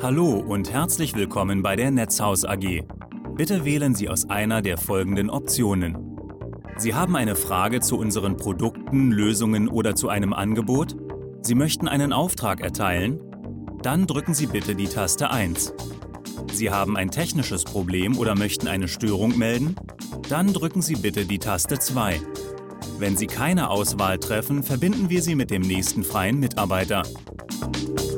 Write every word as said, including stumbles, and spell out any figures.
Hallo und herzlich willkommen bei der Netzhaus A G. Bitte wählen Sie aus einer der folgenden Optionen. Sie haben eine Frage zu unseren Produkten, Lösungen oder zu einem Angebot? Sie möchten einen Auftrag erteilen? Dann drücken Sie bitte die Taste eins. Sie haben ein technisches Problem oder möchten eine Störung melden? Dann drücken Sie bitte die Taste zwei. Wenn Sie keine Auswahl treffen, verbinden wir Sie mit dem nächsten freien Mitarbeiter.